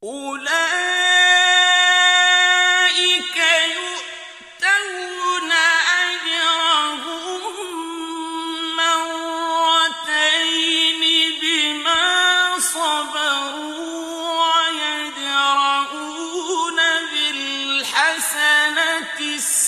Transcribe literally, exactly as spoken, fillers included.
أولئك يؤتون أجرهم مرتين بما صبروا ويدرؤون بالحسنة